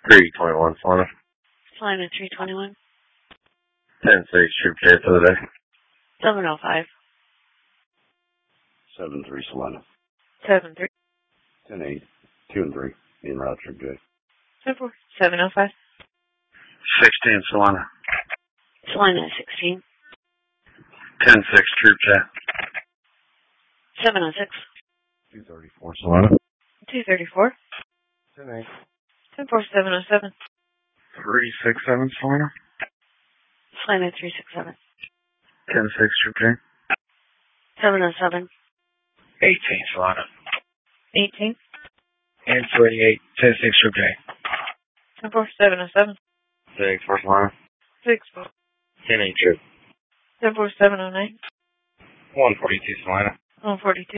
321 Solana. Solana 321. 10-6 Troop J for the day. 705. 7-3 Solana. 7-3. 10-8. 2 and 3. En route Troop J. 7-4. 705. 16 Solana. Solana 16. 10-6 Troop J. 706. 234 Solana. 234. 10-8. 10-4. 707. 367 Solana. Solana 367. 10-6 Troop J. 707. 18 Solana. 18. And 28. 10-6 Troop J. 10-4. 707. 6-4 Solana. 6-4. 10-8 Troop. 10-4. 709. 142 Solana. 142.